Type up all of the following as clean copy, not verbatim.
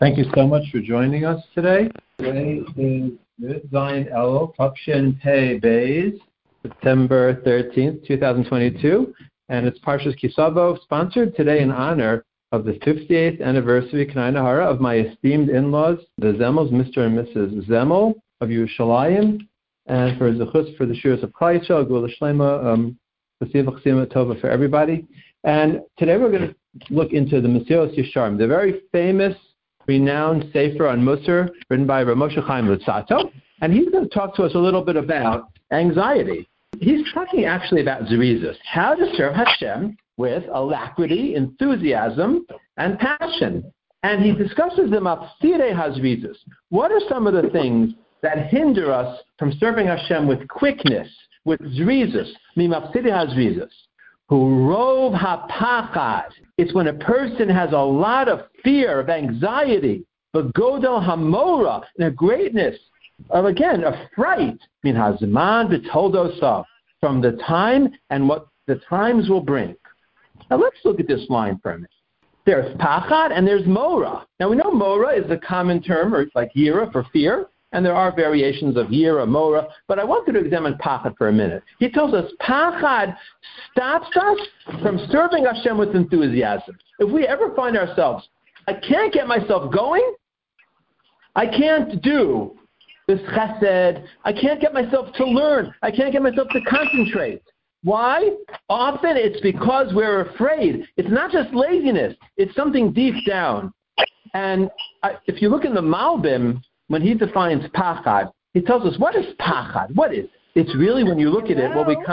Thank you so much for joining us today. Today is Zion Elul, Tafshin Pei Beis, September 13th, 2022, and it's Parshas Kisavo, sponsored today in honor of the 58th anniversary Kanai Nahara of my esteemed in-laws, the Zemmels, Mr. and Mrs. Zemmel of Yerushalayim, and for Zechus for the Shiras of Klal Yisrael, Gula Shlema, Tova for everybody. And today we're going to look into the Mesilas Yesharim, the very famous, renowned Sefer on Musar, written by Rav Moshe Chaim Luzzatto, and he's going to talk to us a little bit about anxiety. He's talking actually about Zerizus, how to serve Hashem with alacrity, enthusiasm, and passion. And he discusses the Mafsirei HaZerizus. What are some of the things that hinder us from serving Hashem with quickness, with Zerizus, Mimafsirei HaZerizus? Rov hapachad. It's when a person has a lot of fear, of anxiety, but godel hamora, and a greatness of, again, a fright. Min hazman b'toldosav, from the time and what the times will bring. Now let's look at this line for a minute. There's pachad and there's mora. Now we know mora is a common term, or like yira for fear, and there are variations of yira, mora, but I wanted to examine pachad for a minute. He tells us pachad stops us from serving Hashem with enthusiasm. If we ever find ourselves, I can't get myself going, I can't do this chesed, I can't get myself to learn, I can't get myself to concentrate. Why? Often it's because we're afraid. It's not just laziness, it's something deep down. And if you look in the Malbim, when he defines pachad, he tells us, what is pachad? What is it? It's really, when you look at it, what we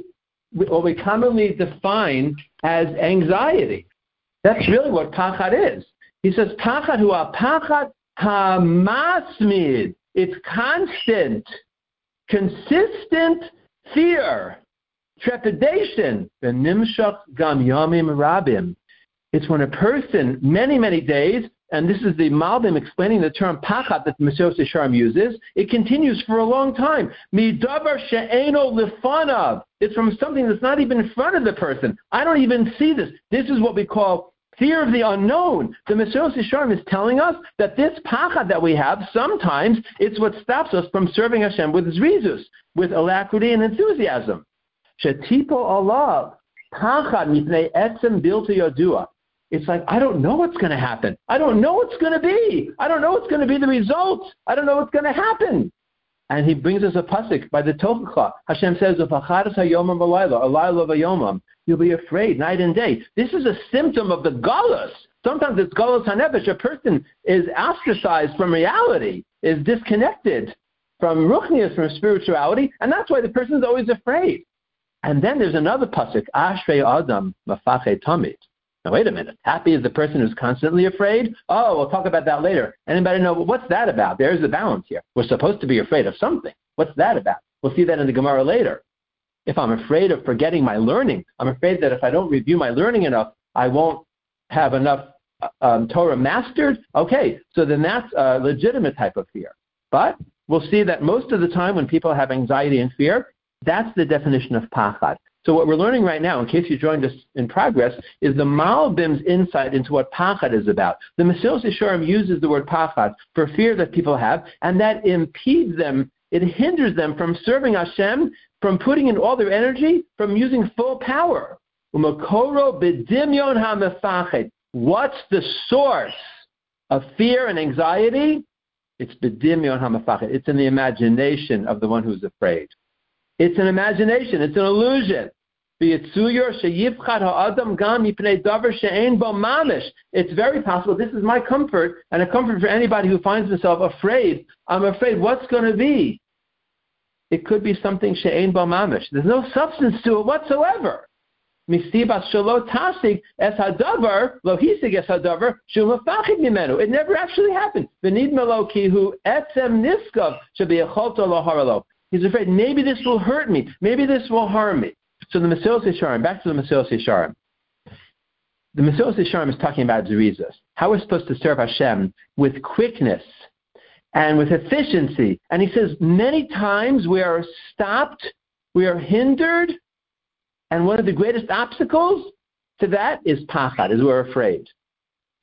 commonly define as anxiety. That's really what pachad is. He says, pachad hu pachad hamasmid. It's constant, consistent fear, trepidation. V'nimshach gam yamim rabim. It's when a person, many, many days, and this is the Malbim explaining the term pachad that the Mesilas Yesharim uses, it continues for a long time. Midavar she'eno lifanav. It's from something that's not even in front of the person. I don't even see this. This is what we call fear of the unknown. The Mesilas Yesharim is telling us that this pachad that we have, sometimes it's what stops us from serving Hashem with Zerizus, with alacrity and enthusiasm. Shetipo alav pachad mipnei etzem bilti yodua. It's like, I don't know what's going to happen. I don't know what's going to be. I don't know what's going to be the result. I don't know what's going to happen. And he brings us a pasuk by the Tochacha. Hashem says, you'll be afraid night and day. This is a symptom of the galus. Sometimes it's galus hanefesh. A person is ostracized from reality, is disconnected from ruchnius, from spirituality, and that's why the person is always afraid. And then there's another pasuk, Ashrei Adam Mafachei Tamid. Now, wait a minute. Happy is the person who's constantly afraid? Oh, we'll talk about that later. Anybody know, what's that about? There's the balance here. We're supposed to be afraid of something. What's that about? We'll see that in the Gemara later. If I'm afraid of forgetting my learning, I'm afraid that if I don't review my learning enough, I won't have enough Torah mastered. Okay, so then that's a legitimate type of fear. But we'll see that most of the time when people have anxiety and fear, that's the definition of pachad. So what we're learning right now, in case you joined us in progress, is the Malbim's insight into what pachad is about. The Mesilas Yesharim uses the word pachad for fear that people have, and that impedes them, it hinders them from serving Hashem, from putting in all their energy, from using full power. Umakoro b'dimyon ha'mefached. What's the source of fear and anxiety? It's b'dimyon ha'mefached. It's in the imagination of the one who's afraid. It's an imagination. It's an illusion. It's very possible. This is my comfort, and a comfort for anybody who finds himself afraid. I'm afraid what's going to be. It could be something she'ein bo mamish. There's no substance to it whatsoever. It never actually happened. He's afraid, maybe this will hurt me. Maybe this will harm me. So the Mesilas Yesharim, back to the Mesilas Yesharim. The Mesilas Yesharim is talking about Zerizus, how we're supposed to serve Hashem with quickness and with efficiency. And he says many times we are stopped, we are hindered, and one of the greatest obstacles to that is pachad, is we're afraid.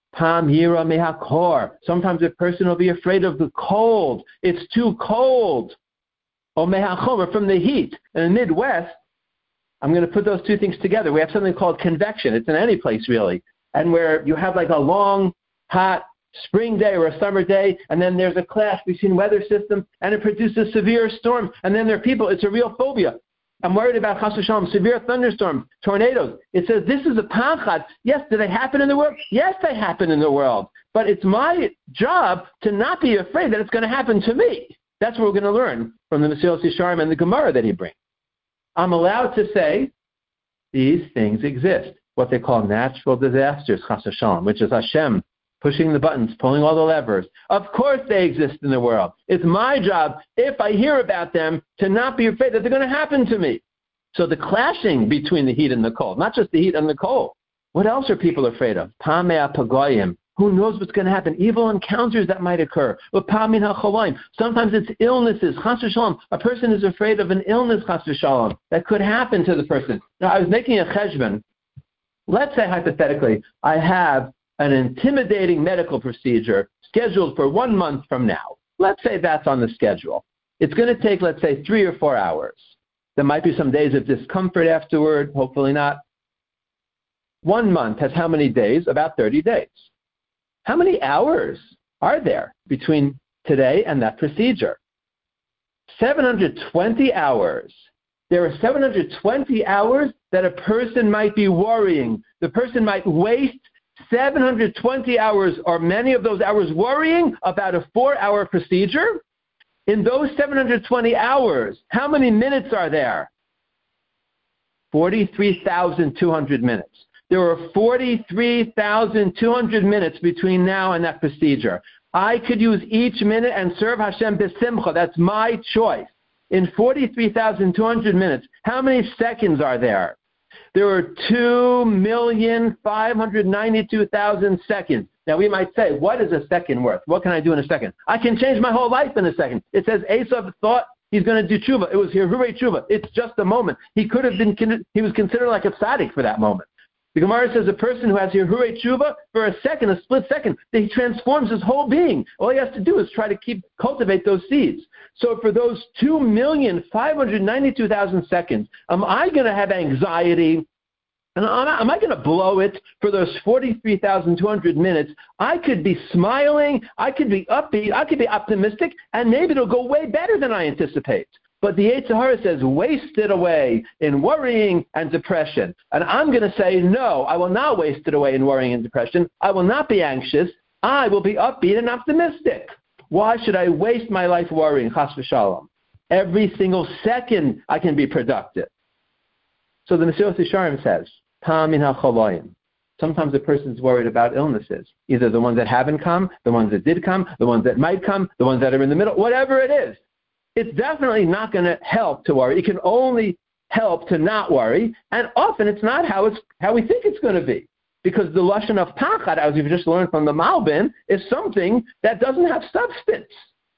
Pam yira mehakor. Sometimes a person will be afraid of the cold. It's too cold. Or mehachor, from the heat. In the Midwest, I'm going to put those two things together. We have something called convection. It's in any place, really. And where you have like a long, hot spring day or a summer day, and then there's a clash between weather systems, and it produces severe storms. And then there are people, it's a real phobia. I'm worried about chas v'shalom, severe thunderstorms, tornadoes. It says this is a pachad. Yes, do they happen in the world? Yes, they happen in the world. But it's my job to not be afraid that it's going to happen to me. That's what we're going to learn from the Mesilas Yesharim and the Gemara that he brings. I'm allowed to say these things exist, what they call natural disasters, chas v'shalom, which is Hashem pushing the buttons, pulling all the levers. Of course they exist in the world. It's my job, if I hear about them, to not be afraid that they're going to happen to me. So the clashing between the heat and the cold, not just the heat and the cold. What else are people afraid of? Pamei pagoyim. Who knows what's going to happen? Evil encounters that might occur. Sometimes it's illnesses. Chas v'shalom. A person is afraid of an illness, chas v'shalom, that could happen to the person. Now, I was making a cheshbon. Let's say, hypothetically, I have an intimidating medical procedure scheduled for 1 month from now. Let's say that's on the schedule. It's going to take, let's say, 3 or 4 hours. There might be some days of discomfort afterward, hopefully not. 1 month has how many days? About 30 days. How many hours are there between today and that procedure? 720 hours. There are 720 hours that a person might be worrying. The person might waste 720 hours, or many of those hours, worrying about a 4-hour procedure. In those 720 hours, how many minutes are there? 43,200 minutes. There are 43,200 minutes between now and that procedure. I could use each minute and serve Hashem b'simcha. That's my choice. In 43,200 minutes, how many seconds are there? There are 2,592,000 seconds. Now we might say, what is a second worth? What can I do in a second? I can change my whole life in a second. It says Esav thought he's going to do tshuva. It was hirurei tshuva. It's just a moment. He was considered like a tzaddik for that moment. The Gemara says a person who has hirurei tshuva for a second, a split second, he transforms his whole being. All he has to do is try to cultivate those seeds. So for those 2,592,000 seconds, am I going to have anxiety? And am I going to blow it for those 43,200 minutes? I could be smiling, I could be upbeat, I could be optimistic, and maybe it'll go way better than I anticipate. But the Yetzer Hara says, waste it away in worrying and depression. And I'm going to say, no, I will not waste it away in worrying and depression. I will not be anxious. I will be upbeat and optimistic. Why should I waste my life worrying, chas v'shalom? Every single second I can be productive. So the Mesilas Yesharim says, Tam min ha'cholayim. Sometimes a person's worried about illnesses, either the ones that haven't come, the ones that did come, the ones that might come, the ones that are in the middle, whatever it is. It's definitely not going to help to worry. It can only help to not worry, and often it's not how we think it's going to be. Because the lashon of pachad, as we've just learned from the Malbim, is something that doesn't have substance.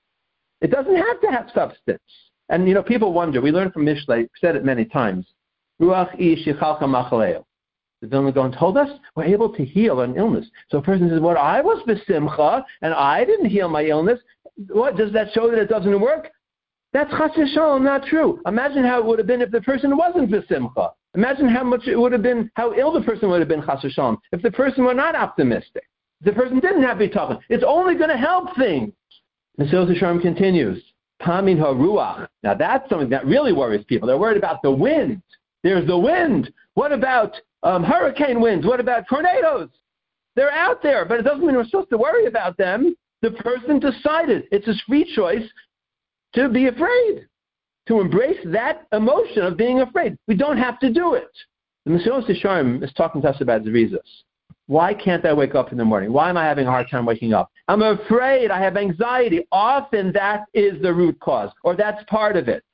It doesn't have to have substance. And, people wonder. We learned from Mishlei, we've said it many times. Ruach ish yichalcha machaleo. The Vilna Gaon told us we're able to heal an illness. So a person says, well, I was b'simcha, and I didn't heal my illness. What, does that show that it doesn't work? That's chas v'shalom, not true. Imagine how it would have been if the person wasn't b'simcha. Imagine how much it would have been, how ill the person would have been, chas v'shalom, if the person were not optimistic. If the person didn't have bitachon. It's only going to help things. Mesilas Yesharim continues, Pamin haruach. Now that's something that really worries people. They're worried about the wind. There's the wind. What about hurricane winds? What about tornadoes? They're out there, but it doesn't mean we're supposed to worry about them. The person decided. It's his free choice to be afraid, to embrace that emotion of being afraid. We don't have to do it. The Mesilas Yesharim is talking to us about Zrizos. Why can't I wake up in the morning? Why am I having a hard time waking up? I'm afraid. I have anxiety. Often that is the root cause, or that's part of it.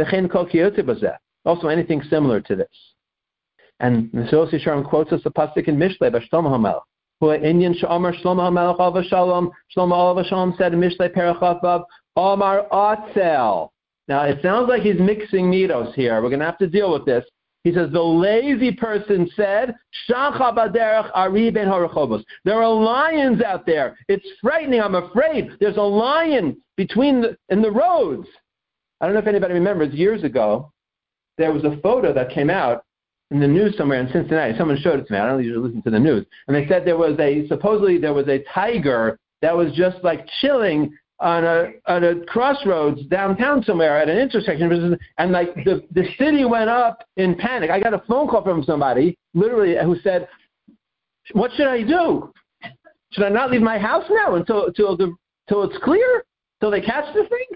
Also anything similar to this. And Mesilas Yesharim quotes us a pasuk in Mishlei by Shlomo HaMelech. Inyan she'amar Shlomo HaMelech alav shalom. Shlomo alav shalom said in Mishlei Perach Vav, Omar Atzel. Now, it sounds like he's mixing mitos here. We're going to have to deal with this. He says, the lazy person said, Shacha baderech ari ben harachovos. There are lions out there. It's frightening. I'm afraid. There's a lion in the roads. I don't know if anybody remembers, years ago, there was a photo that came out in the news somewhere in Cincinnati. Someone showed it to me. I don't usually listen to the news. And they said supposedly there was a tiger that was just like chilling on a crossroads downtown somewhere at an intersection, and like the city went up in panic. I got a phone call from somebody, literally, who said, "What should I do? Should I not leave my house now until it's clear, till they catch the thing?"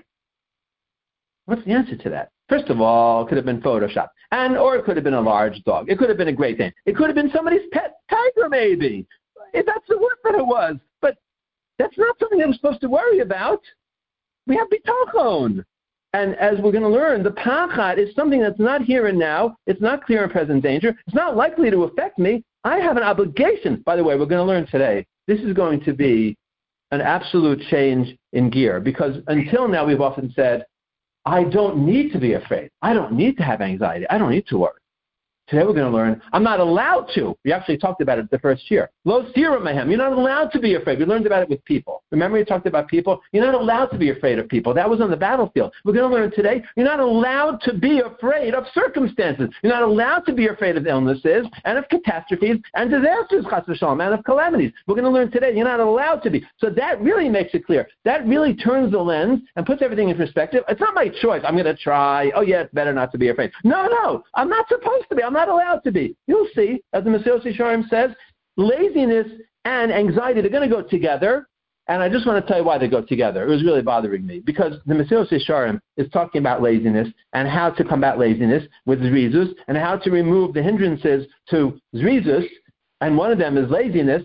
What's the answer to that? First of all, it could have been Photoshop, or it could have been a large dog. It could have been a Great Dane. It could have been somebody's pet tiger, maybe. That's the word that it was, but that's not something I'm supposed to worry about. We have bitachon. And as we're going to learn, the pachad is something that's not here and now. It's not clear and present danger. It's not likely to affect me. I have an obligation. By the way, we're going to learn today, this is going to be an absolute change in gear, because until now we've often said, I don't need to be afraid. I don't need to have anxiety. I don't need to worry. Today we're going to learn, I'm not allowed to. We actually talked about it the first year. Lo sira mehem. You're not allowed to be afraid. We learned about it with people. Remember we talked about people? You're not allowed to be afraid of people. That was on the battlefield. We're going to learn today, you're not allowed to be afraid of circumstances. You're not allowed to be afraid of illnesses and of catastrophes and disasters, chas v'shalom, and of calamities. We're going to learn today, you're not allowed to be. So that really makes it clear. That really turns the lens and puts everything in perspective. It's not my choice. I'm going to try. Oh, yeah, it's better not to be afraid. No. I'm not supposed to be. I'm not allowed to be. You'll see, as the Mesilas Yesharim says, laziness and anxiety, they're going to go together. And I just want to tell you why they go together. It was really bothering me, because the Mesilas Yesharim is talking about laziness and how to combat laziness with zrizus and how to remove the hindrances to zrizus, and one of them is laziness.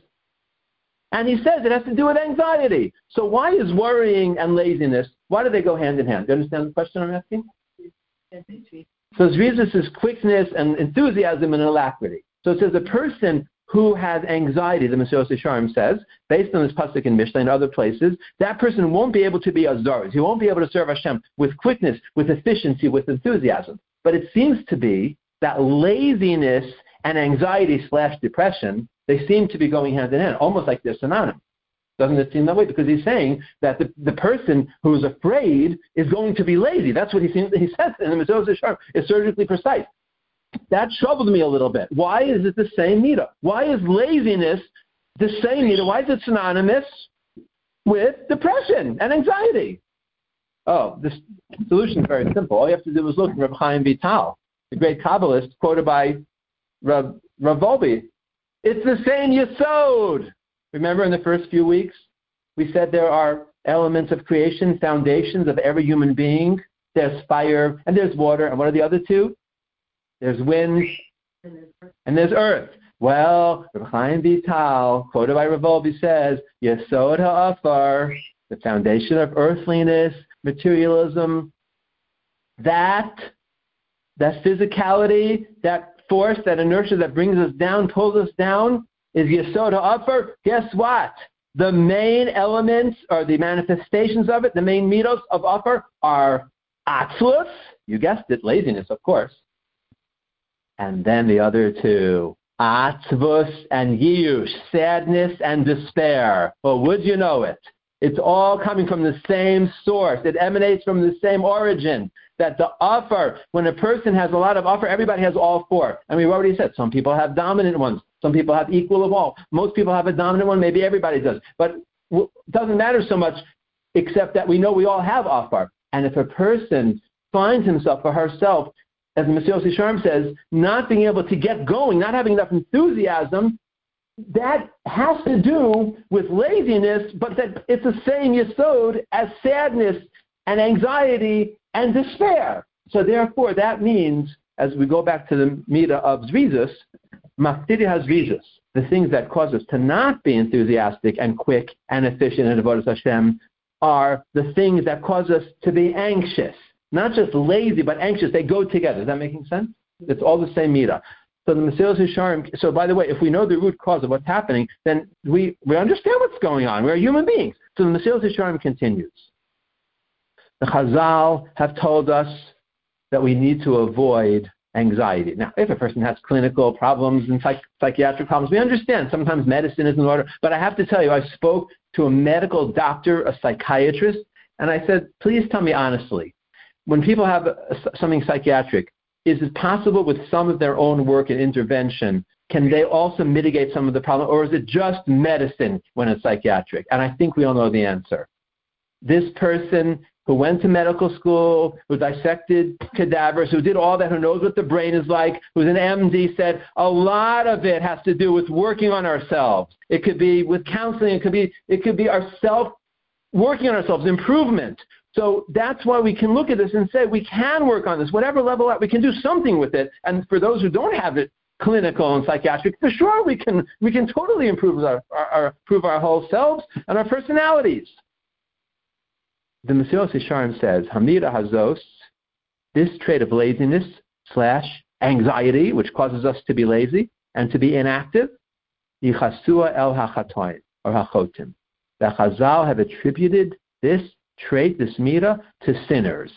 And he says it has to do with anxiety. So why is worrying and laziness, why do they go hand in hand? Do you understand the question I'm asking? So zrizus is quickness and enthusiasm and alacrity. So it says a person who has anxiety, the Mesilas Yesharim says, based on this pasuk in Mishnah and other places, that person won't be able to be azarus. He won't be able to serve Hashem with quickness, with efficiency, with enthusiasm. But it seems to be that laziness and anxiety/depression, they seem to be going hand in hand, almost like they're synonymous. Doesn't it seem that way? Because he's saying that the person who's afraid is going to be lazy. That's what he says in the Mesilas Yesharim. It's surgically precise. That troubled me a little bit. Why is it the same midah? Why is laziness the same midah? Why is it synonymous with depression and anxiety? Oh, the solution is very simple. All you have to do is look at Reb Chaim Vital, the great Kabbalist, quoted by Rav Wolbe. It's the same yesod. Remember in the first few weeks, we said there are elements of creation, foundations of every human being. There's fire and there's water. And what are the other two? There's wind and there's earth. Well, Reb Chaim Vital, quoted by Rav Wolbe, says, Yesod ha'afar, the foundation of earthliness, materialism, that physicality, that force, that inertia that brings us down, pulls us down, is Yesod ha'afar. Guess what? The main elements, or the manifestations of it, the main midos of afar are atzlus, you guessed it, laziness, of course. And then the other two, atzvus and yiyush, sadness and despair. Well, would you know it? It's all coming from the same source. It emanates from the same origin. That the afar, when a person has a lot of afar, everybody has all four. And we've already said, some people have dominant ones. Some people have equal of all. Most people have a dominant one. Maybe everybody does. But it doesn't matter so much, except that we know we all have afar. And if a person finds himself or herself, as the Mesilas Yesharim says, not being able to get going, not having enough enthusiasm, that has to do with laziness, but that it's the same yesod as sadness and anxiety and despair. So therefore, that means, as we go back to the midah of zrizus, maftiri hazrizus, the things that cause us to not be enthusiastic and quick and efficient in avodas Hashem, are the things that cause us to be anxious. Not just lazy, but anxious. They go together. Is that making sense? It's all the same midah. So the Mesilas Yesharim, so by the way, if we know the root cause of what's happening, then we understand what's going on. We're human beings. So the Mesilas Yesharim continues. The Chazal have told us that we need to avoid anxiety. Now, if a person has clinical problems and psychiatric problems, we understand sometimes medicine is in order. But I have to tell you, I spoke to a medical doctor, a psychiatrist, and I said, please tell me honestly, when people have something psychiatric, is it possible with some of their own work and intervention, can they also mitigate some of the problem, or is it just medicine when it's psychiatric? And I think we all know the answer. This person who went to medical school, who dissected cadavers, who did all that, who knows what the brain is like, who's an MD, said a lot of it has to do with working on ourselves. It could be with counseling. It could be ourself working on ourselves, improvement. So that's why we can look at this and say we can work on this, whatever level we can do something with it. And for those who don't have it, clinical and psychiatric, for sure we can totally improve our whole selves and our personalities. The Mesilas Yesharim says, Hamira Hazos, this trait of laziness / anxiety, which causes us to be lazy and to be inactive, Yichasua el hachatoim, or hachotim. The Chazal have attributed this trait, this mira, to sinners.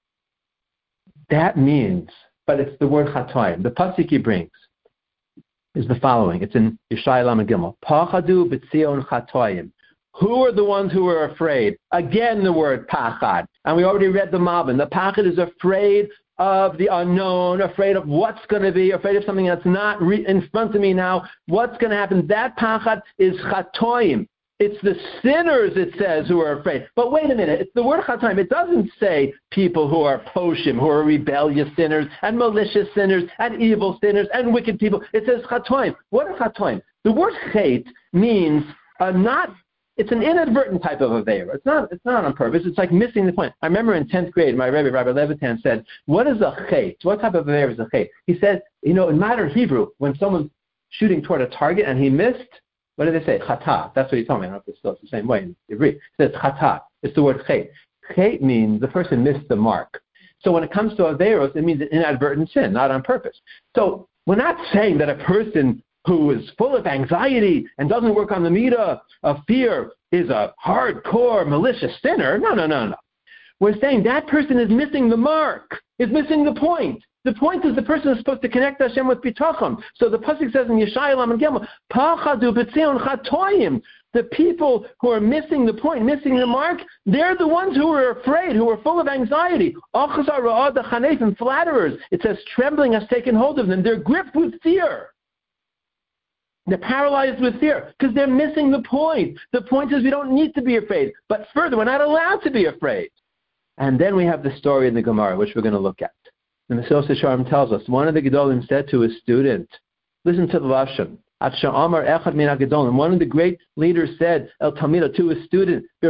That means, but it's the word chatoim. The pasuk he brings is the following. It's in Yeshaya Lamed Gimel. Pachadu b'tzion chatoim. Who are the ones who are afraid? Again, the word pachad. And we already read the Malbim. The pachad is afraid of the unknown, afraid of what's going to be, afraid of something that's not in front of me now. What's going to happen? That pachad is chatoim. It's the sinners, it says, who are afraid. But wait a minute. It's the word chatoim. It doesn't say people who are poshim, who are rebellious sinners, and malicious sinners, and evil sinners, and wicked people. It says chatoim. What is chatoim? The word chet means it's an inadvertent type of aveira. It's not on purpose. It's like missing the point. I remember in 10th grade, my Rebbe, Rabbi Levitan, said, what is a chet? What type of aveira is a chet? He said, in modern Hebrew, when someone's shooting toward a target and he missed, what do they say? Chata. That's what he told me. I don't know if it's still the same way in Hebrew. It says chata. It's the word chet. Chet means the person missed the mark. So when it comes to averos, it means an inadvertent sin, not on purpose. So we're not saying that a person who is full of anxiety and doesn't work on the midah of fear is a hardcore malicious sinner. No. We're saying that person is missing the mark, is missing the point. The point is the person is supposed to connect Hashem with bitachon. So the pasuk says in Yeshaya Lamed Gimel, Pachadu b'tzion chatoim. The people who are missing the point, missing the mark, they're the ones who are afraid, who are full of anxiety. Achazar ra'ad chanef, and flatterers. It says trembling has taken hold of them. They're gripped with fear. They're paralyzed with fear because they're missing the point. The point is we don't need to be afraid. But further, we're not allowed to be afraid. And then we have the story in the Gemara, which we're going to look at. The Mesilas Yesharim tells us, one of the Gedolim said to his student, listen to the Lashon. One of the great leaders said, El Talmida, to his student, he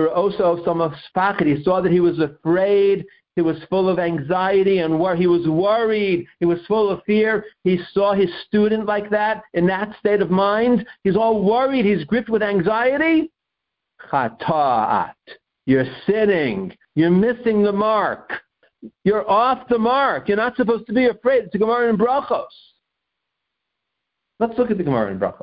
saw that he was afraid, he was full of anxiety and he was worried, he was full of fear. He saw his student like that, in that state of mind. He's all worried, he's gripped with anxiety. Chata'at. You're sinning. You're missing the mark. You're off the mark. You're not supposed to be afraid. It's a Gemara in Brachos. Let's look at the Gemara in Brachos.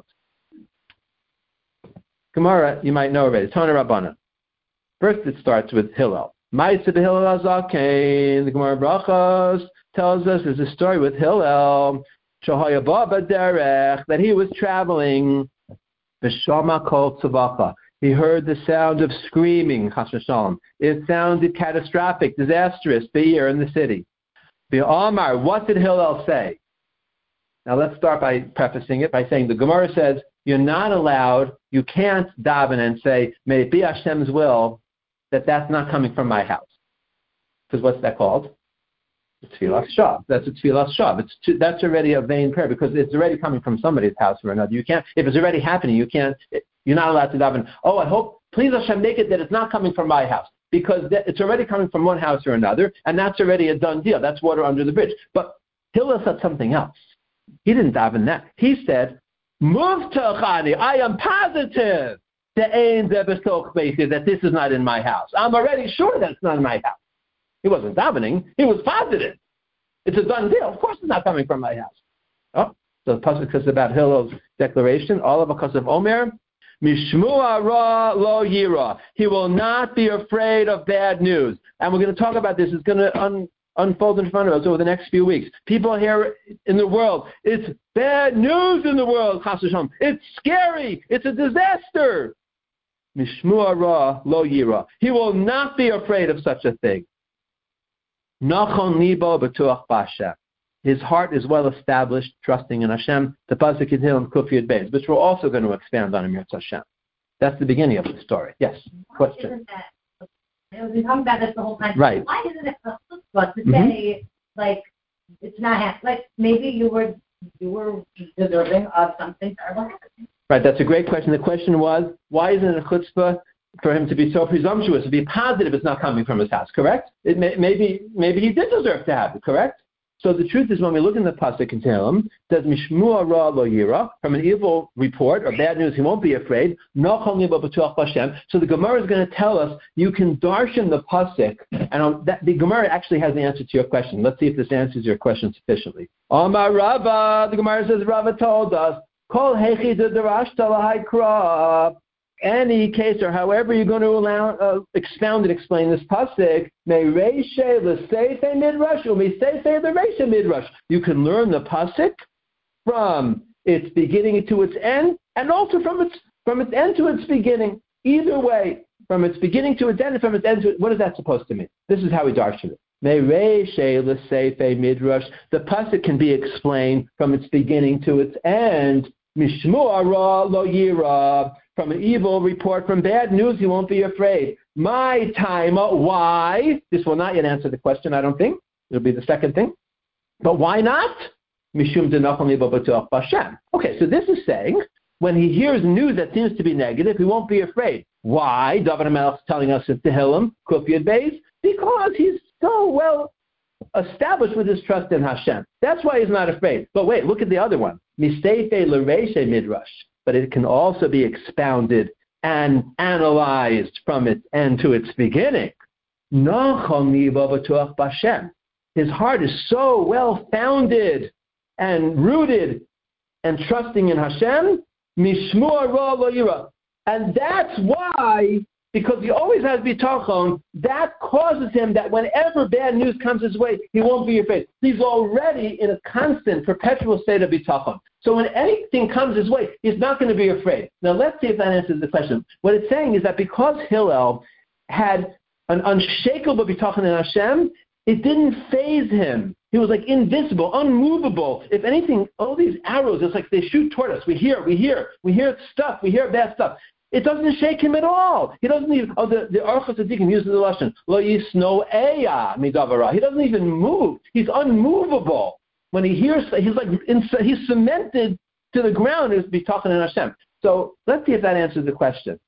Gemara, you might know already. Tana Rabbana. First, it starts with Hillel. Ma'aseh b'Hillel HaZaken. The Gemara in Brachos tells us there's a story with Hillel. Shahaya Baba Derech, that he was traveling. B'Shama Kol Tzavacha. He heard the sound of screaming, Chas v'Shalom. It sounded catastrophic, disastrous, Be'ir in the city. Be'amar, what did Hillel say? Now let's start by prefacing it by saying the Gemara says you're not allowed, you can't daven and say, may it be Hashem's will that that's not coming from my house. Because what's that called? It's Tfilas Shav. That's a Tfilas Shav. That's already a vain prayer because it's already coming from somebody's house or another. You can't, if it's already happening, you're not allowed to daven, oh, I hope, please Hashem, make it that it's not coming from my house. Because it's already coming from one house or another, and that's already a done deal. That's water under the bridge. But Hillel said something else. He didn't daven that. He said, move to Chani, I am positive that this is not in my house. I'm already sure that it's not in my house. He wasn't davening. He was positive. It's a done deal. Of course it's not coming from my house. Oh, so the pasuk says about Hillel's declaration, all of because of Omer, Mishmua ra lo yira. He will not be afraid of bad news. And we're going to talk about this. It's going to unfold in front of us over the next few weeks. People here in the world, it's bad news in the world, Chas v'Shalom. It's scary. It's a disaster. Mishmua ra lo yira. He will not be afraid of such a thing. Nachon libo b'tuach b'Hashem. His heart is well established, trusting in Hashem. The pasuk in Tehillim Kuf Yud Beis, which we're also going to expand on in Mirz Hashem. That's the beginning of the story. Yes. Question. We've been talking about this the whole time. Right. Why isn't it a chutzpah to say like it's not like maybe you were deserving of something terrible happening? Right. That's a great question. The question was, why isn't it a chutzpah for him to be so presumptuous, to be positive it's not coming from his house? Correct. Maybe he did deserve to have it. Correct. So the truth is, when we look in the pasuk in Tehillim, it says Mishmua ra lo yira, from an evil report or bad news, he won't be afraid. Nachon libo b'tuach b'Hashem. So the Gemara is going to tell us you can darshan the pasuk, and the Gemara actually has the answer to your question. Let's see if this answers your question sufficiently. Amar Rava, the Gemara says Rava told us, Kol hechi dedarashta lahai kra. Any case or however you're going to expound and explain this pasuk, may reishe l'seifei midrash u'miseifei l'reishe midrash. You can learn the pasuk from its beginning to its end, and also from its end to its beginning. Either way, from its beginning to its end, and from its end to it. What is that supposed to mean? This is how we darshan it. May reishe l'seifei midrash. The pasuk can be explained from its beginning to its end. Mishmua ra lo yira. From an evil report, from bad news, he won't be afraid. My time, why? This will not yet answer the question, I don't think. It'll be the second thing. But why not? Mishum denachon libo b'tuach b'Hashem. Okay, so this is saying, when he hears news that seems to be negative, he won't be afraid. Why? David HaMelech is telling us in Tehillim, Kuf Yud Beis, because he's so well established with his trust in Hashem. That's why he's not afraid. But wait, look at the other one. Miseifei l'reishe midrash. But it can also be expounded and analyzed from its end to its beginning. His heart is so well founded and rooted and trusting in Hashem. And that's why, because he always has bitachon, that causes him that whenever bad news comes his way, he won't be afraid. He's already in a constant, perpetual state of bitachon. So when anything comes his way, he's not going to be afraid. Now let's see if that answers the question. What it's saying is that because Hillel had an unshakable bitachon in Hashem, it didn't faze him. He was like invincible, unmovable. If anything, all these arrows, it's like they shoot toward us. We hear stuff, we hear bad stuff. It doesn't shake him at all. He doesn't even, the Orchos Tzadikim uses the Lashon, Lo yisno eya midavara. He doesn't even move. He's unmovable. When he hears, he's cemented to the ground as bitachon in Hashem. So let's see if that answers the question.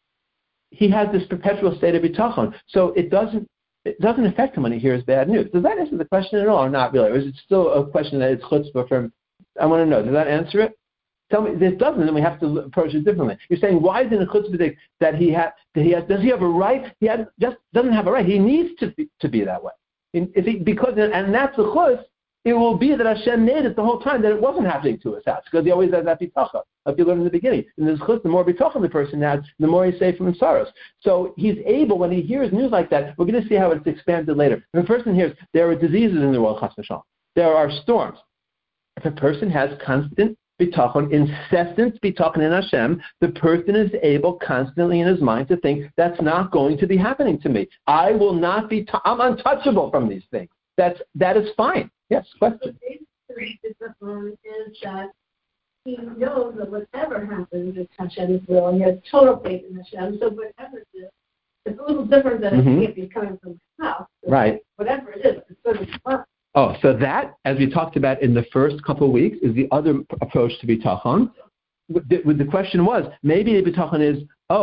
He has this perpetual state of bitachon, so it doesn't affect him when he hears bad news. Does that answer the question at all, or not really? Or is it still a question that it's chutzpah from? I want to know. Does that answer it? Tell me. This doesn't, then we have to approach it differently. You're saying why is it a chutzpah that he has? Does he have a right? He just doesn't have a right. He needs to be that way. And that's the chutz. It will be that Hashem made it the whole time that it wasn't happening to his house, because he always has that bitachon, like you learned in the beginning. And this chutz, the more bitachon the person has, the more he's safe from sorrows. So he's able, when he hears news like that, we're going to see how it's expanded later. If a person hears there are diseases in the world, chas v'shalom, there are storms. If a person has constant bitachon, incessant bitachon in Hashem, the person is able constantly in his mind to think that's not going to be happening to me. I will not be. I'm untouchable from these things. That is fine. Yes, question. The bitachon is that he knows that whatever happens is Hashem's will, and he has total faith in Hashem. So whatever it is, it's a little different than if he's coming from his house. So right. Whatever it is, it's sort of fun. Oh, so that, as we talked about in the first couple of weeks, is the other approach to bitachon. The question was, maybe the bitachon is,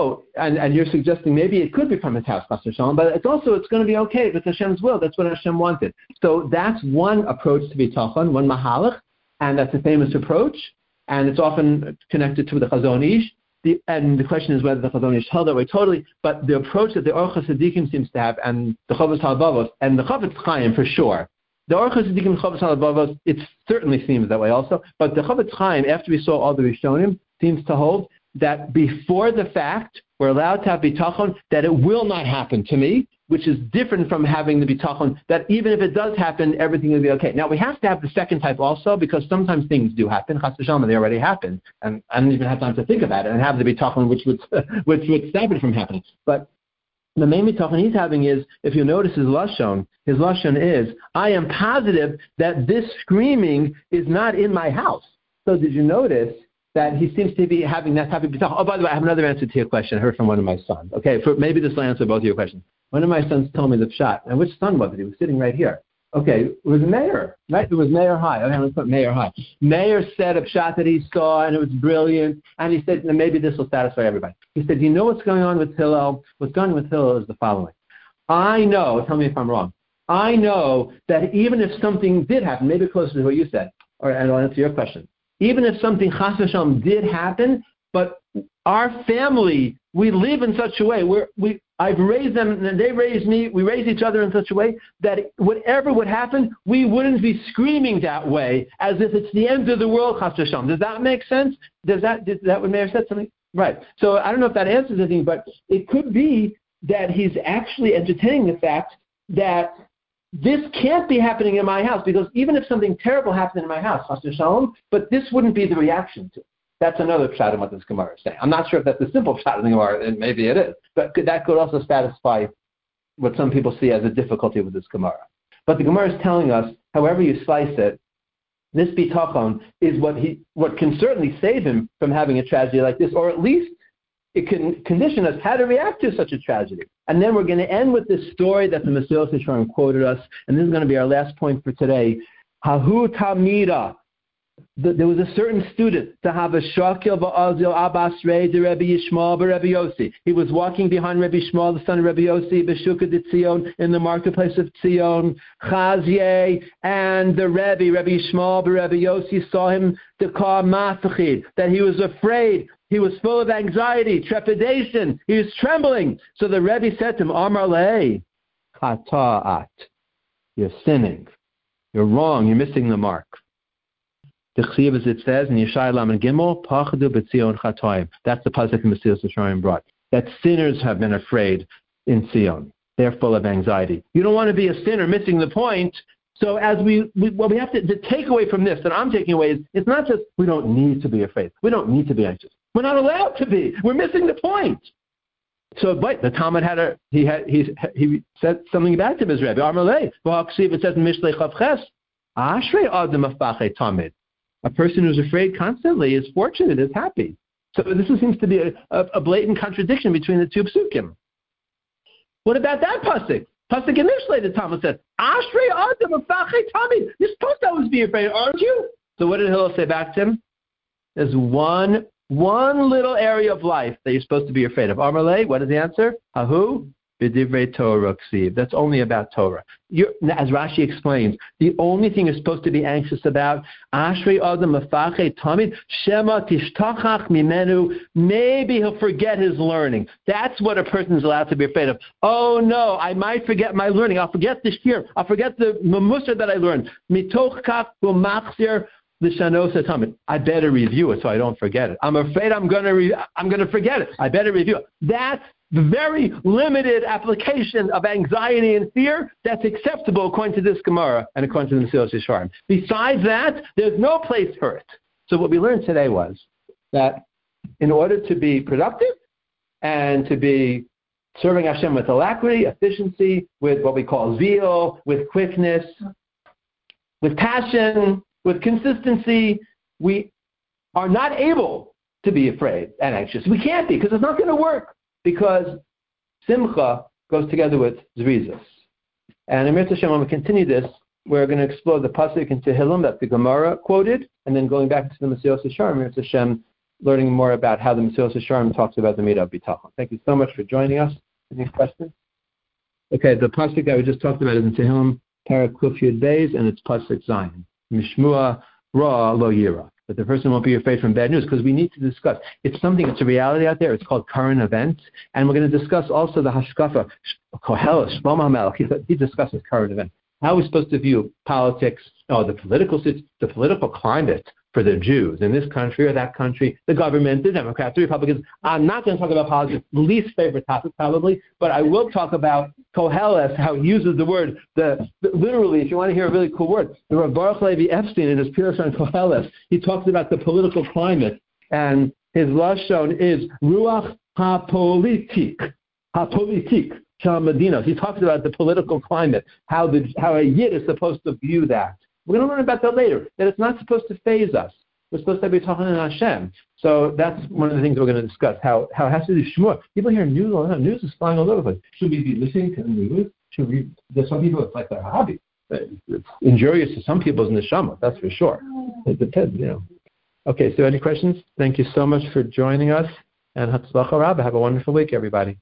and you're suggesting maybe it could be from his house, Pastor Shalom, but it's going to be okay if it's Hashem's will. That's what Hashem wanted. So that's one approach to bitachon, one mahalach, and that's a famous approach, and it's often connected to the Chazon Ish. And the question is whether the Chazon Ish held that way totally, but the approach that the Orchos Tzadikim seems to have, and the Chovos HaLevavos, and the Chofetz Chaim for sure, the Orchos Tzadikim and Chovos HaLevavos, it certainly seems that way also, but the Chofetz Chaim, after we saw all the Rishonim, seems to hold that before the fact, we're allowed to have bitachon that it will not happen to me, which is different from having the bitachon that even if it does happen, everything will be okay. Now, we have to have the second type also because sometimes things do happen. Chas v'shalom, they already happened. And I don't even have time to think about it and have the bitachon which would stop it from happening. But the main bitachon he's having is, if you notice his lashon is, I am positive that this screaming is not in my house. So did you notice that he seems to be having that type of bitachon? Oh, by the way, I have another answer to your question. I heard from one of my sons. Okay, maybe this will answer both of your questions. One of my sons told me the pshat. And which son was it? He was sitting right here. Okay, it was Meir, right? It was Meir High. Okay, let's put Meir High. Meir said a pshat that he saw, and it was brilliant. And he said, maybe this will satisfy everybody. He said, you know what's going on with Hillel? What's going on with Hillel is the following. I know, tell me if I'm wrong, I know that even if something did happen, maybe closer to what you said, and I'll answer your question. Even if something chas v'shalom did happen, but our family, we live in such a way where I've raised them and they raised me, we raise each other in such a way that whatever would happen, we wouldn't be screaming that way as if it's the end of the world, chas v'shalom. Does that make sense? Did that what Meir said something? Right. So I don't know if that answers anything, but it could be that he's actually entertaining the fact that this can't be happening in my house because even if something terrible happened in my house, chas v'shalom, but this wouldn't be the reaction to it. That's another pshat in what this Gemara is saying. I'm not sure if that's a simple pshat in the Gemara, and maybe it is. But that could also satisfy what some people see as a difficulty with this Gemara. But the Gemara is telling us, however you slice it, this bitachon is what can certainly save him from having a tragedy like this, or at least it can condition us how to react to such a tragedy. And then we're going to end with this story that the Mesilas Yesharim quoted us, and this is going to be our last point for today. Hahu Tamida. There was a certain student to have a shakil ba'azil abbas rei de Rebbe Yishmael Rebbe Yossi. He was walking behind Rebbe Yishmael, the son of Rebbe Yossi, b'Shukah de Tzion, in the marketplace of Tzion. Chazye and the Rebbe Yishmael Rebbe Yossi saw him to call mafachid, that he was afraid. He was full of anxiety, trepidation. He was trembling. So the Rebbe said to him, Amar lei, chata'at. You're sinning. You're wrong. You're missing the mark. The Chsiv, as it says in Yeshai Lam and Gimel, Pachadu b'Tzion chatoim. That's the pasuk the Mesilas Yesharim brought. That sinners have been afraid in Tzion. They're full of anxiety. You don't want to be a sinner missing the point. So as we have to, the takeaway from this that I'm taking away is, it's not just we don't need to be afraid. We don't need to be anxious. We're not allowed to be. We're missing the point. So, but the Talmud he said something back to his Rebbe. Amalei, it says in Mishlei Chavches, Ashrei Adam Afachei Tamid. A person who's afraid constantly is fortunate, is happy. So this seems to be a blatant contradiction between the two psukim. What about that pasuk? Pasuk in Mishlei, the Talmud says, Ashrei Adam Afachei Tamid. You're supposed to always be afraid, aren't you? So what did Hillel say back to him? There's one little area of life that you're supposed to be afraid of. Amalei, what is the answer? Hahu b'divrei Torah ksiv. That's only about Torah. As Rashi explains, the only thing you're supposed to be anxious about, Ashrei Adam Mefachei Tamid Shema Tishtachach Mimenu. Maybe he'll forget his learning. That's what a person is allowed to be afraid of. Oh no, I might forget my learning. I'll forget the shir. I'll forget the mamusar that I learned. Mitoch kach v'machzir. I better review it so I don't forget it. I'm afraid I'm going to forget it. I better review it. That's the very limited application of anxiety and fear that's acceptable according to this Gemara and according to the Mesilas Yesharim. Besides that, there's no place for it. So what we learned today was that in order to be productive and to be serving Hashem with alacrity, efficiency, with what we call zeal, with quickness, with passion, with consistency, we are not able to be afraid and anxious. We can't be because it's not going to work because simcha goes together with zrizas. And Amir Tashem, when we continue this, we're going to explore the pasuk in Tehillim that the Gemara quoted, and then going back to the Mesilas Yesharim, Amir Tashem, learning more about how the Mesilas Yesharim talks about the Midah of Bitachon. Thank you so much for joining us. Any questions? Okay, the pasuk that we just talked about is in Tehillim, Parak Kuf Yud Beis, and it's pasuk Zayin. Mishmua ra lo yira. But the person won't be afraid from bad news because we need to discuss. It's something, it's a reality out there. It's called current events. And we're going to discuss also the Hashkafa. Koheles, Shlomo HaMelech, he discusses current events. How we're supposed to view politics, the political climate for the Jews in this country or that country, the government, the Democrats, the Republicans. I'm not going to talk about politics, least favorite topic probably, but I will talk about Koheles, how he uses the word, literally, if you want to hear a really cool word, the Rav Baruch Levi Epstein in his Pirush on Koheles, he talks about the political climate, and his lashon is Ruach HaPolitik, Shal Medina. He talks about the political climate, how a Yid is supposed to view that. We're going to learn about that later, that it's not supposed to phase us. We're supposed to be talking in Hashem. So that's one of the things we're going to discuss, how it has to do shmur. People hear news all the time. News is flying all over the place. Should we be listening to the news? There's some people, it's like their hobby. It's injurious to some people's neshama, that's for sure. It depends, Okay, so any questions? Thank you so much for joining us. And Hatzlacha Rabbah. Have a wonderful week, everybody.